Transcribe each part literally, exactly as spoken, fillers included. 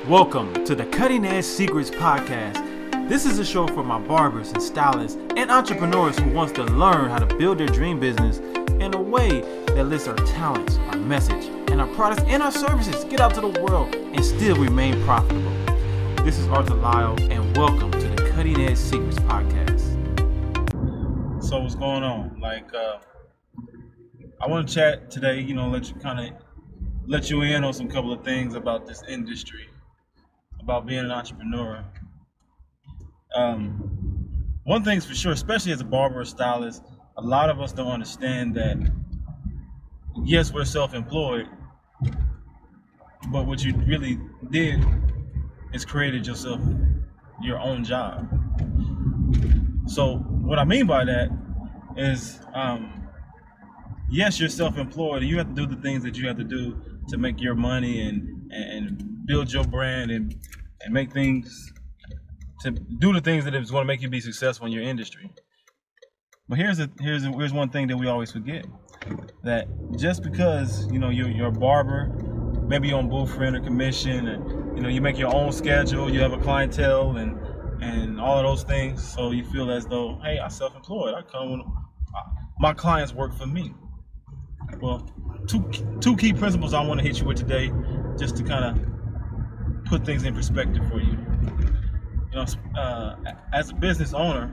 Welcome to the Cutting Edge Secrets Podcast. This is a show for my barbers and stylists and entrepreneurs who wants to learn how to build their dream business in a way that lets our talents, our message, and our products and our services get out to the world and still remain profitable. This is Arthur Lyle, and welcome to the Cutting Edge Secrets Podcast. So what's going on? Like, uh, I want to chat today, you know, let you kind of let you in on some couple of things about this industry, about being an entrepreneur. Um, one thing's for sure, especially as a barber or stylist, a lot of us don't understand that, yes, we're self-employed, but what you really did is created yourself your own job. So what I mean by that is, um, yes, you're self-employed and you have to do the things that you have to do to make your money and, and build your brand and, and make things, to do the things that is going to make you be successful in your industry. But here's a, here's a, here's one thing that we always forget, that just because, you know, you're, you're a barber, maybe you're on booth rent or commission, and, you know, you make your own schedule, you have a clientele and, and all of those things, so you feel as though, hey, I'm self-employed, I come when my clients work for me. Well, two two key principles I want to hit you with today, just to kind of put things in perspective for you. You know, uh, as a business owner,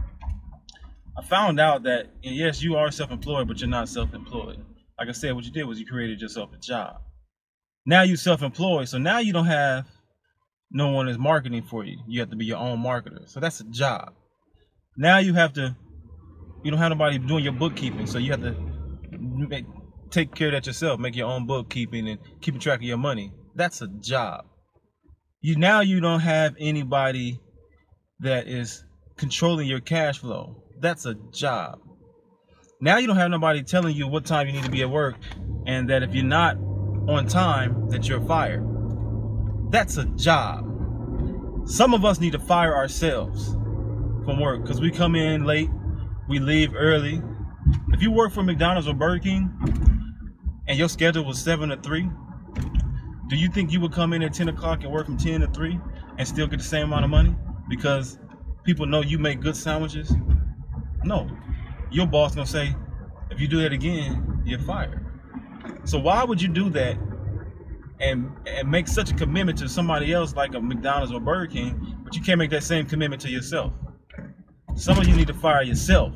I found out that, yes, you are self-employed, but you're not self-employed. Like I said, what you did was you created yourself a job. Now you're self-employed, so now you don't have no one is marketing for you. You have to be your own marketer. So that's a job. Now you have to, you don't have nobody doing your bookkeeping, so you have to make, take care of that yourself, make your own bookkeeping and keeping track of your money. That's a job. You now you don't have anybody that is controlling your cash flow. That's a job. Now you don't have nobody telling you what time you need to be at work, and that if you're not on time, that you're fired. That's a job. Some of us need to fire ourselves from work because we come in late, we leave early. If you work for McDonald's or Burger King and your schedule was seven to three, do you think you would come in at ten o'clock and work from ten to three and still get the same amount of money because people know you make good sandwiches? No. Your boss gonna say, if you do that again, you're fired. So why would you do that and and make such a commitment to somebody else like a McDonald's or Burger King, but you can't make that same commitment to yourself? Some of you need to fire yourself.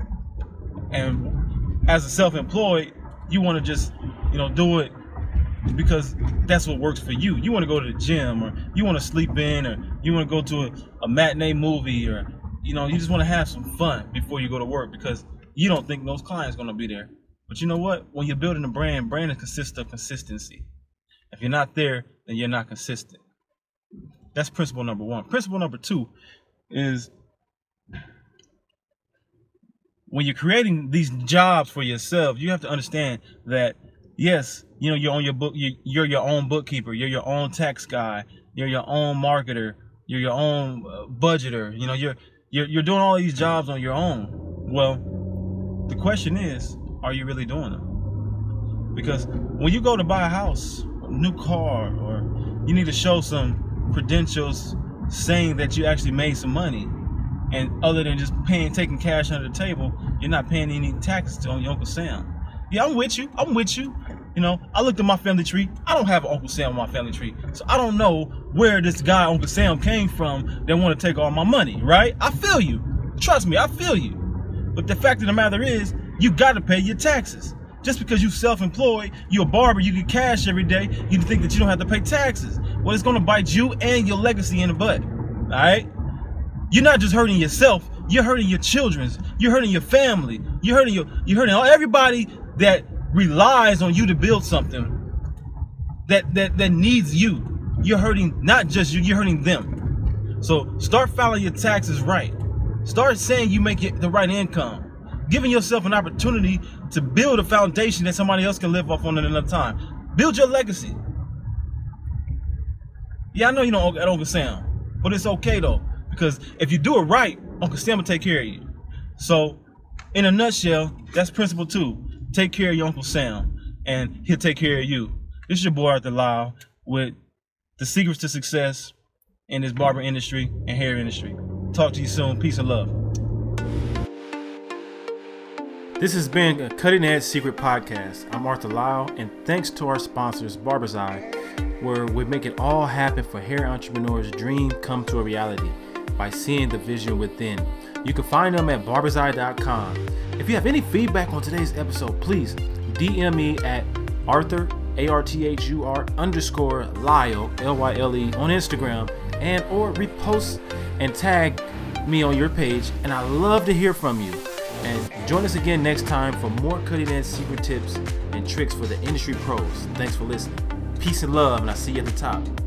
And as a self-employed, you want to just, you know, do it because that's what works for you. You want to go to the gym, or you want to sleep in, or you want to go to a, a matinee movie, or, you know, you just want to have some fun before you go to work because you don't think those clients are going to be there. But you know what? When you're building a brand, brand consists of consistency. If you're not there, then you're not consistent. That's principle number one. Principle number two is, when you're creating these jobs for yourself, you have to understand that, yes, you know, you're on your book, you're, you're your own bookkeeper, you're your own tax guy, you're your own marketer, you're your own uh, budgeter. You know, you're you're you're doing all these jobs on your own. Well, the question is, are you really doing them? Because when you go to buy a house, a new car, or you need to show some credentials saying that you actually made some money, and other than just paying, taking cash under the table, you're not paying any taxes to on your Uncle Sam. Yeah, I'm with you. I'm with you. You know, I looked at my family tree. I don't have an Uncle Sam on my family tree, so I don't know where this guy Uncle Sam came from that want to take all my money, right? I feel you. Trust me, I feel you. But the fact of the matter is, you got to pay your taxes. Just because you're self-employed, you're a barber, you get cash every day, you think that you don't have to pay taxes. Well, it's going to bite you and your legacy in the butt, all right? You're not just hurting yourself, you're hurting your children's, you're hurting your family, you're hurting your, you're hurting everybody that relies on you to build something that, that, that needs you. You're hurting not just you, you're hurting them. So start filing your taxes right. Start saying you make it the right income. Giving yourself an opportunity to build a foundation that somebody else can live off on at another time. Build your legacy. Yeah, I know you don't at Uncle Sam, but it's okay though, because if you do it right, Uncle Sam will take care of you. So, in a nutshell, that's principle two. Take care of your Uncle Sam, and he'll take care of you. This is your boy Arthur Lyle with the secrets to success in this barber industry and hair industry. Talk to you soon. Peace and love. This has been a Cutting Edge Secret Podcast. I'm Arthur Lyle, and thanks to our sponsors, Barber's Eye, where we make it all happen for hair entrepreneurs' dream come to a reality by seeing the vision within. You can find them at barbers eye dot com. If you have any feedback on today's episode, please D M me at Arthur, A R T H U R underscore Lyle, L Y L E, on Instagram, and or repost and tag me on your page, and I love to hear from you. And join us again next time for more cutting edge secret tips and tricks for the industry pros. Thanks for listening. Peace and love, and I'll see you at the top.